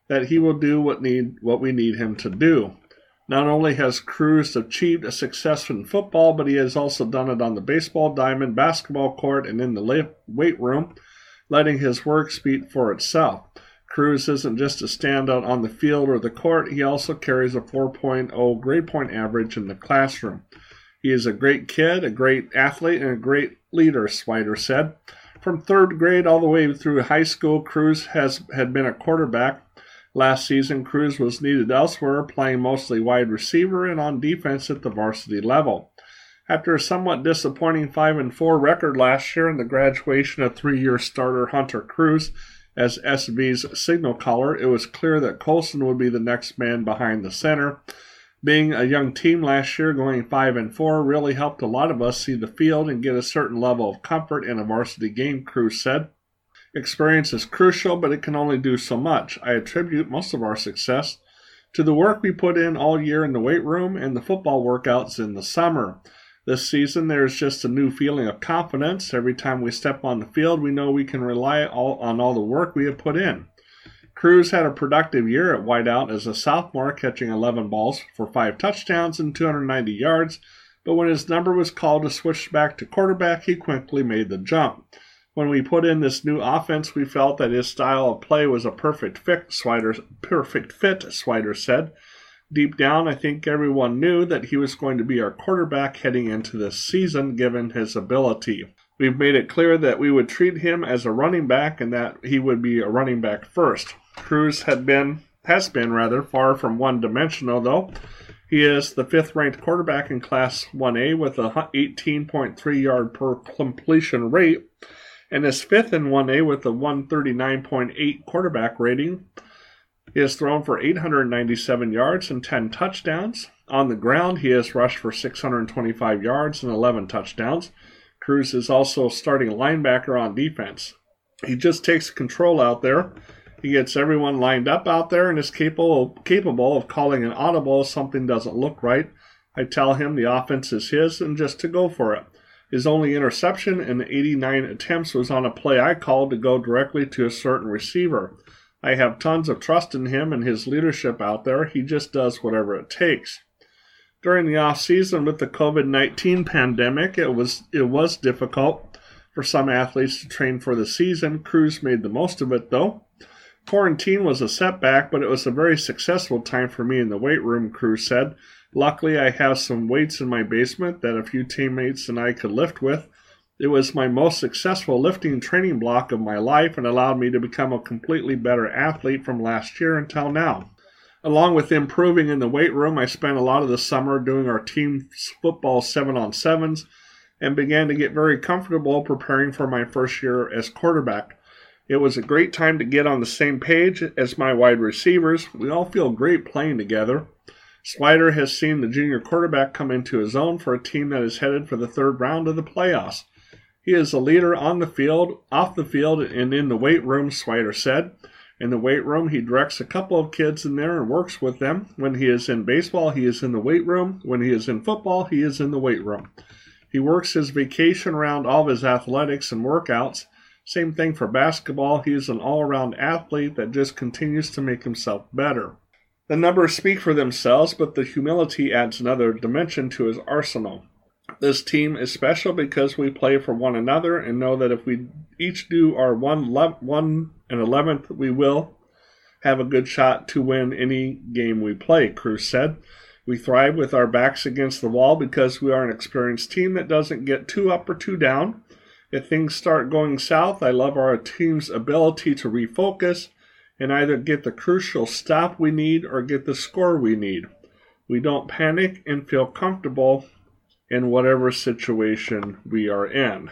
that he will do what need what we need him to do. Not only has Cruz achieved a success in football, but he has also done it on the baseball diamond, basketball court, and in the weight room, letting his work speak for itself. Cruz isn't just a standout on the field or the court, he also carries a four point oh grade point average in the classroom. He is a great kid, a great athlete, and a great leader, Swider said. From third grade all the way through high school, Cruz has had been a quarterback. Last season, Cruz was needed elsewhere, playing mostly wide receiver and on defense at the varsity level. After a somewhat disappointing five and four record last year and the graduation of three-year starter Hunter Cruz as S V's signal caller, it was clear that Colson would be the next man behind the center. Being a young team last year, going five and four, really helped a lot of us see the field and get a certain level of comfort in a varsity game, Cruz said. Experience is crucial, but it can only do so much. I attribute most of our success to the work we put in all year in the weight room and the football workouts in the summer. This season, there's just a new feeling of confidence. Every time we step on the field, we know we can rely all, on all the work we have put in. Cruz had a productive year at wideout as a sophomore, catching eleven balls for five touchdowns and two hundred ninety yards, but when his number was called to switch back to quarterback, he quickly made the jump. When we put in this new offense, we felt that his style of play was a perfect fit, Swider, perfect fit, Swider said. Deep down, I think everyone knew that he was going to be our quarterback heading into this season, given his ability. We've made it clear that we would treat him as a running back and that he would be a running back first. Cruz had been, has been rather, far from one-dimensional, though. He is the fifth-ranked quarterback in Class one A with a eighteen point three yard per completion rate, and is fifth in one A with a one thirty-nine point eight quarterback rating. He has thrown for eight hundred ninety-seven yards and ten touchdowns. On the ground, he has rushed for six hundred twenty-five yards and eleven touchdowns. Cruz is also starting linebacker on defense. He just takes control out there. He gets everyone lined up out there and is capable, capable of calling an audible if something doesn't look right. I tell him the offense is his and just to go for it. His only interception in the eighty-nine attempts was on a play I called to go directly to a certain receiver. I have tons of trust in him and his leadership out there. He just does whatever it takes. During the off-season with the covid nineteen pandemic, it was it was difficult for some athletes to train for the season. Cruz made the most of it, though. Quarantine was a setback, but it was a very successful time for me in the weight room, Cruz said. Luckily, I have some weights in my basement that a few teammates and I could lift with. It was my most successful lifting training block of my life and allowed me to become a completely better athlete from last year until now. Along with improving in the weight room, I spent a lot of the summer doing our team football seven on sevens and began to get very comfortable preparing for my first year as quarterback. It was a great time to get on the same page as my wide receivers. We all feel great playing together. Swider has seen the junior quarterback come into his own for a team that is headed for the third round of the playoffs. He is a leader on the field, off the field, and in the weight room, Swider said. In the weight room, he directs a couple of kids in there and works with them. When he is in baseball, he is in the weight room. When he is in football, he is in the weight room. He works his vacation around all of his athletics and workouts. Same thing for basketball. He is an all-around athlete that just continues to make himself better. The numbers speak for themselves, but the humility adds another dimension to his arsenal. This team is special because we play for one another and know that if we each do our one, le- one and eleventh, we will have a good shot to win any game we play, Cruz said. We thrive with our backs against the wall because we are an experienced team that doesn't get too up or too down. If things start going south, I love our team's ability to refocus and either get the crucial stop we need or get the score we need. We don't panic and feel comfortable in whatever situation we are in.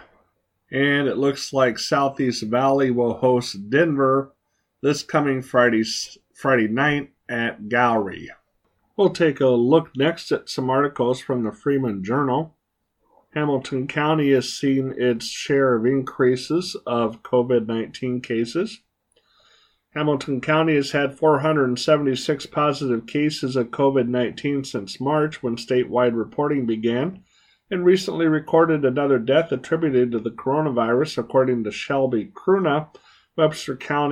And it looks like Southeast Valley will host Denver this coming Friday, Friday night at Gowrie. We'll take a look next at some articles from the Freeman Journal. Hamilton County has seen its share of increases of covid nineteen cases. Hamilton County has had four hundred seventy-six positive cases of covid nineteen since March, when statewide reporting began, and recently recorded another death attributed to the coronavirus, according to Shelby Cruna, Webster County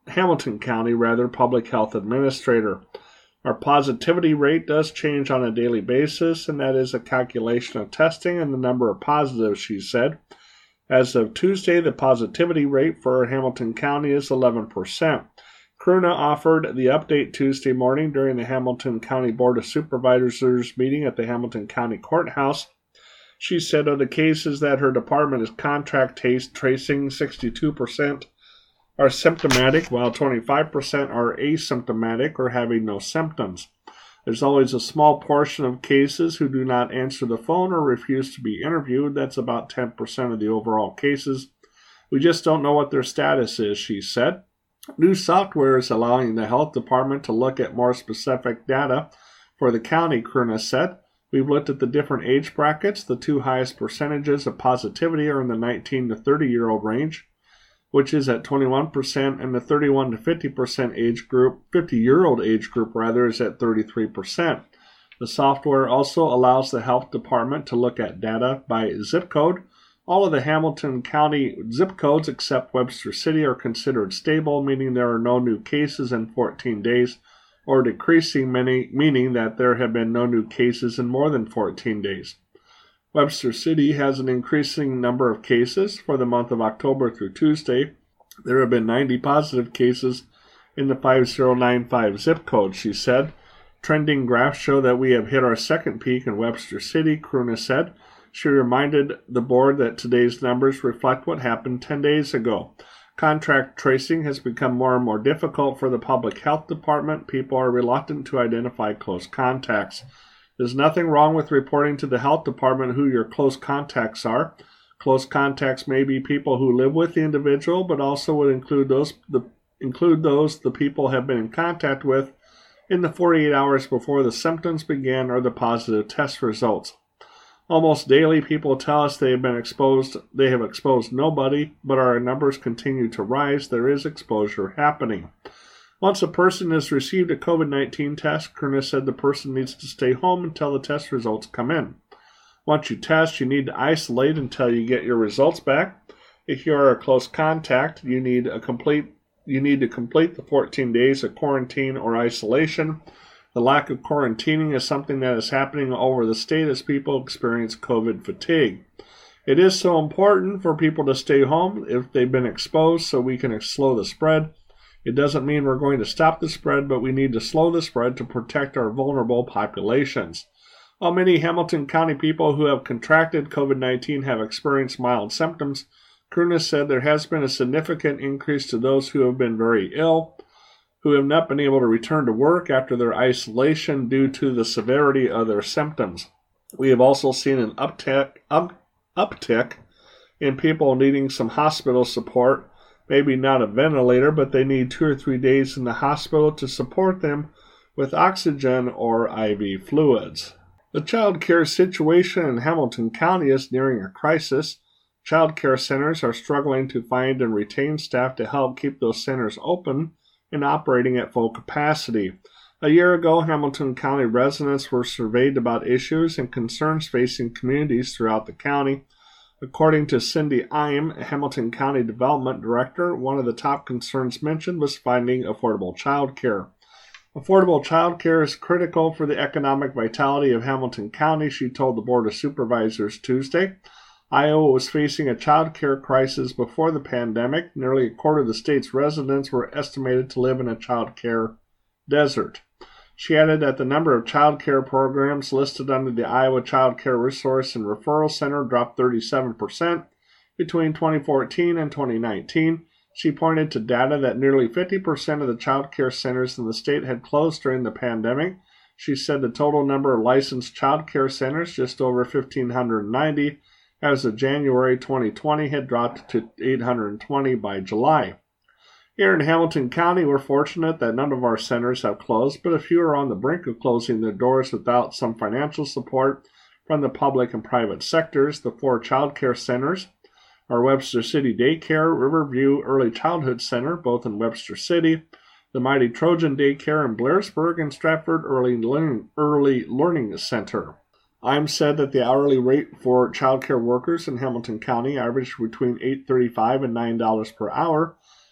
Hamilton County, rather, Public Health Administrator. Our positivity rate does change on a daily basis, and that is a calculation of testing and the number of positives, she said. As of Tuesday, the positivity rate for Hamilton County is eleven percent. Cruna offered the update Tuesday morning during the Hamilton County Board of Supervisors meeting at the Hamilton County Courthouse. She said of the cases that her department is contact tracing, sixty-two percent are symptomatic, while twenty-five percent are asymptomatic or having no symptoms. There's always a small portion of cases who do not answer the phone or refuse to be interviewed. That's about ten percent of the overall cases. We just don't know what their status is, she said. New software is allowing the health department to look at more specific data for the county, Cruna said. We've looked at the different age brackets. The two highest percentages of positivity are in the nineteen to thirty-year-old range, which is at twenty-one percent, and the thirty-one to fifty percent age group, fifty-year-old age group rather, is at thirty-three percent. The software also allows the health department to look at data by zip code. All of the Hamilton County zip codes except Webster City are considered stable, meaning there are no new cases in fourteen days, or decreasing, many, meaning that there have been no new cases in more than fourteen days. Webster City has an increasing number of cases. For the month of October through Tuesday, there have been ninety positive cases in the five zero nine five zip code, she said. Trending graphs show that we have hit our second peak in Webster City, Cruna said. She reminded the board that today's numbers reflect what happened ten days ago. Contract tracing has become more and more difficult for the public health department. People are reluctant to identify close contacts. There's nothing wrong with reporting to the health department who your close contacts are. Close contacts may be people who live with the individual, but also would include those the include those the people have been in contact with in the forty-eight hours before the symptoms began or the positive test results. Almost daily, people tell us they have been exposed. They have exposed nobody, but our numbers continue to rise. There is exposure happening. Once a person has received a COVID nineteen test, Cruna said the person needs to stay home until the test results come in. Once you test, you need to isolate until you get your results back. If you are a close contact, you need a complete you need to complete the fourteen days of quarantine or isolation. The lack of quarantining is something that is happening all over the state as people experience COVID fatigue. It is so important for people to stay home if they've been exposed so we can slow the spread. It doesn't mean we're going to stop the spread, but we need to slow the spread to protect our vulnerable populations. While many Hamilton County people who have contracted COVID nineteen have experienced mild symptoms, Cruna said there has been a significant increase to those who have been very ill, who have not been able to return to work after their isolation due to the severity of their symptoms. We have also seen an uptick, up, uptick in people needing some hospital support, maybe not a ventilator, but they need two or three days in the hospital to support them with oxygen or I V fluids. The child care situation in Hamilton County is nearing a crisis. Child care centers are struggling to find and retain staff to help keep those centers open and operating at full capacity. A year ago, Hamilton County residents were surveyed about issues and concerns facing communities throughout the county. According to Cindy Im, Hamilton County Development Director, one of the top concerns mentioned was finding affordable child care. Affordable child care is critical for the economic vitality of Hamilton County, she told the Board of Supervisors Tuesday. Iowa was facing a child care crisis before the pandemic. Nearly a quarter of the state's residents were estimated to live in a child care desert. She added that the number of child care programs listed under the Iowa Child Care Resource and Referral Center dropped thirty-seven percent between twenty fourteen and twenty nineteen. She pointed to data that nearly fifty percent of the child care centers in the state had closed during the pandemic. She said the total number of licensed child care centers, just over one thousand five hundred ninety, as of January twenty twenty, had dropped to eight hundred twenty by July. Here in Hamilton County, we're fortunate that none of our centers have closed, but a few are on the brink of closing their doors without some financial support from the public and private sectors. The four child care centers are Webster City Daycare, Riverview Early Childhood Center, both in Webster City, the Mighty Trojan Daycare in Blairsburg, and Stratford Early Learning, Early Learning Center. Im said that the hourly rate for child care workers in Hamilton County averaged between eight dollars and thirty-five cents and nine dollars per hour.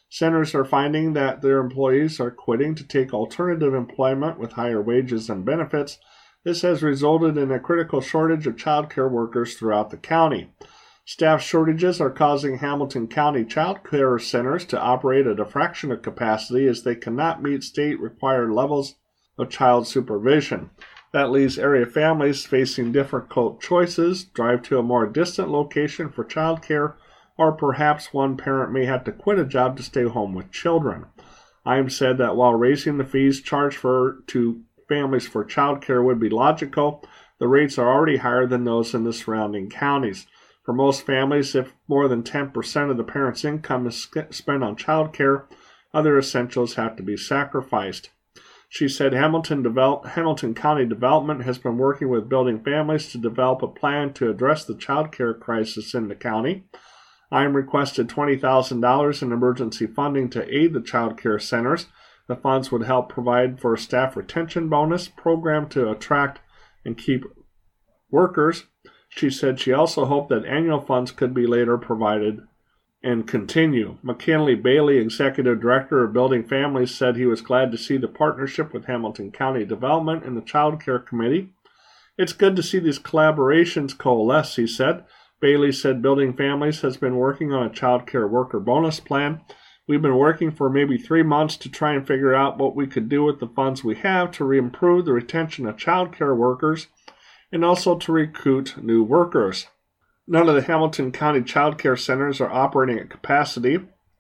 Centers are finding that their employees are quitting to take alternative employment with higher wages and benefits. This has resulted in a critical shortage of child care workers throughout the county. Staff shortages are causing Hamilton County child care centers to operate at a fraction of capacity as they cannot meet state-required levels of child supervision. That leaves area families facing difficult choices: drive to a more distant location for child care, or perhaps one parent may have to quit a job to stay home with children. I am said that while raising the fees charged for to families for child care would be logical, the rates are already higher than those in the surrounding counties. For most families, if more than ten percent of the parent's income is spent on child care, other essentials have to be sacrificed. She said Hamilton, develop, Hamilton County Development has been working with Building Families to develop a plan to address the child care crisis in the county. I am requested twenty thousand dollars in emergency funding to aid the child care centers. The funds would help provide for a staff retention bonus program to attract and keep workers. She said she also hoped that annual funds could be later provided and continue. McKinley Bailey, Executive Director of Building Families, said he was glad to see the partnership with Hamilton County Development and the Child Care Committee. It's good to see these collaborations coalesce, he said. Bailey said Building Families has been working on a child care worker bonus plan. We've been working for maybe three months to try and figure out what we could do with the funds we have to improve the retention of child care workers and also to recruit new workers. None of the Hamilton County child care centers are operating at capacity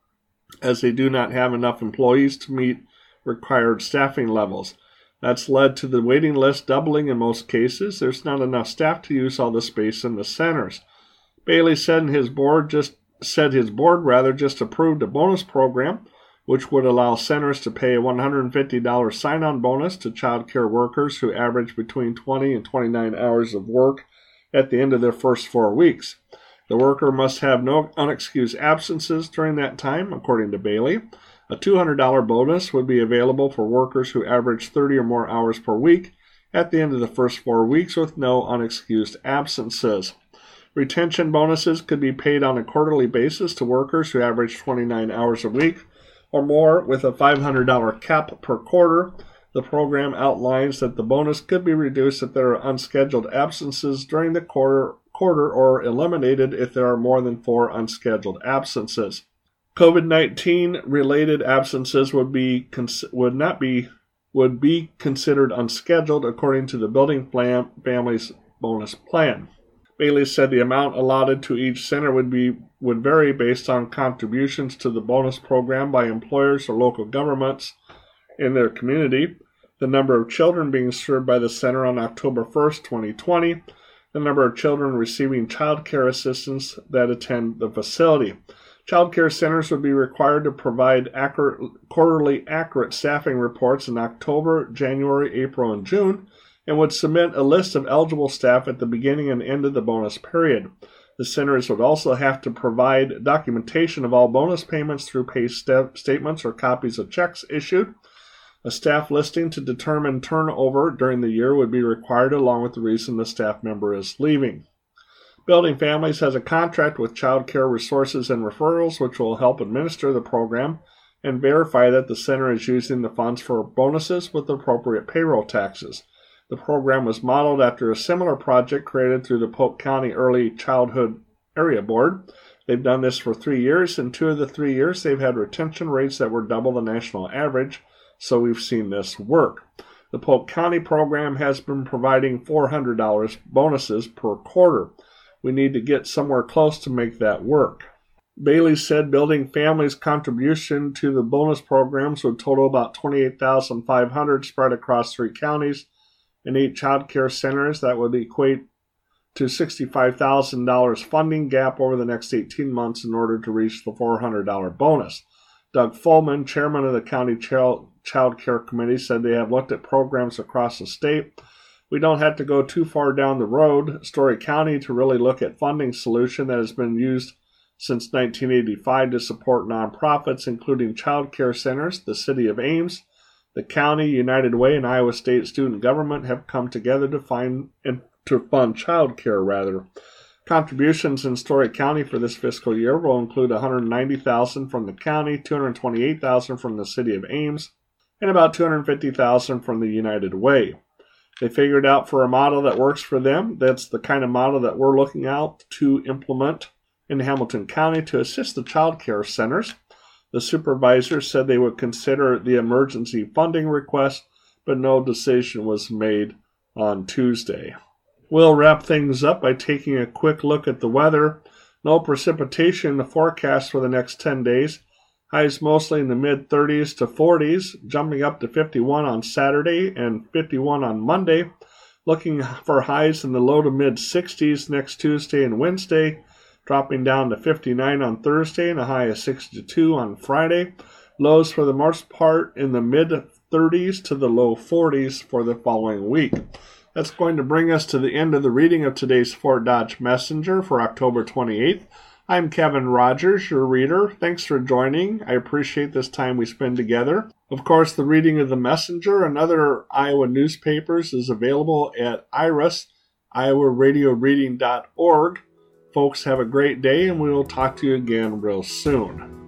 as they do not have enough employees to meet required staffing levels. That's led to the waiting list doubling in most cases. There's not enough staff to use all the space in the centers. Bailey said in his board just said his board rather just approved a bonus program which would allow centers to pay a one hundred fifty dollars sign-on bonus to child care workers who average between twenty and twenty-nine hours of work at the end of their first four weeks. The worker must have no unexcused absences during that time, according to Bailey. A two hundred dollars bonus would be available for workers who average thirty or more hours per week at the end of the first four weeks with no unexcused absences. Retention bonuses could be paid on a quarterly basis to workers who average twenty-nine hours a week or more with a five hundred dollars cap per quarter. The program outlines that the bonus could be reduced if there are unscheduled absences during the quarter, quarter or eliminated if there are more than four unscheduled absences. COVID nineteen related absences would be would not be would be considered unscheduled according to the Building plan, Families bonus plan. Bailey said the amount allotted to each center would be would vary based on contributions to the bonus program by employers or local governments in their community, the number of children being served by the center on October first, twenty twenty, the number of children receiving child care assistance that attend the facility. Child care centers would be required to provide accurate, quarterly accurate staffing reports in October, January, April, and June, and would submit a list of eligible staff at the beginning and end of the bonus period. The centers would also have to provide documentation of all bonus payments through pay st- statements or copies of checks issued. A staff listing to determine turnover during the year would be required along with the reason the staff member is leaving. Building Families has a contract with Child Care Resources and Referrals, which will help administer the program and verify that the center is using the funds for bonuses with appropriate payroll taxes. The program was modeled after a similar project created through the Polk County Early Childhood Area Board. They've done this for three years. In two of the three years, they've had retention rates that were double the national average, so we've seen this work. The Polk County program has been providing four hundred dollars bonuses per quarter. We need to get somewhere close to make that work. Bailey said Building Families' contribution to the bonus programs would total about twenty-eight thousand five hundred dollars spread across three counties and eight child care centers. That would equate to sixty-five thousand dollars funding gap over the next eighteen months in order to reach the four hundred dollars bonus. Doug Fullman, chairman of the County Child Child Care Committee, said they have looked at programs across the state. We don't have to go too far down the road, Story County, to really look at funding solution that has been used since nineteen eighty-five to support nonprofits, including child care centers. The city of Ames, the county, United Way, and Iowa State Student Government have come together to find and to fund child care rather. Contributions in Story County for this fiscal year will include one hundred ninety thousand dollars from the county, two hundred twenty-eight thousand dollars from the city of Ames, and about two hundred fifty thousand dollars from the United Way. They figured out for a model that works for them. That's the kind of model that we're looking out to implement in Hamilton County to assist the child care centers. The supervisor said they would consider the emergency funding request, but no decision was made on Tuesday. We'll wrap things up by taking a quick look at the weather. No precipitation in the forecast for the next ten days. Highs mostly in the mid thirties to forties, jumping up to fifty-one on Saturday and fifty-one on Monday. Looking for highs in the low to mid sixties next Tuesday and Wednesday, dropping down to fifty-nine on Thursday and a high of sixty-two on Friday. Lows for the most part in the mid thirties to the low forties for the following week. That's going to bring us to the end of the reading of today's Fort Dodge Messenger for October twenty-eighth. I'm Kevin Rogers, your reader. Thanks for joining. I appreciate this time we spend together. Of course, the reading of the Messenger and other Iowa newspapers is available at I R I S, iowa radio reading dot org. Folks, have a great day, and we will talk to you again real soon.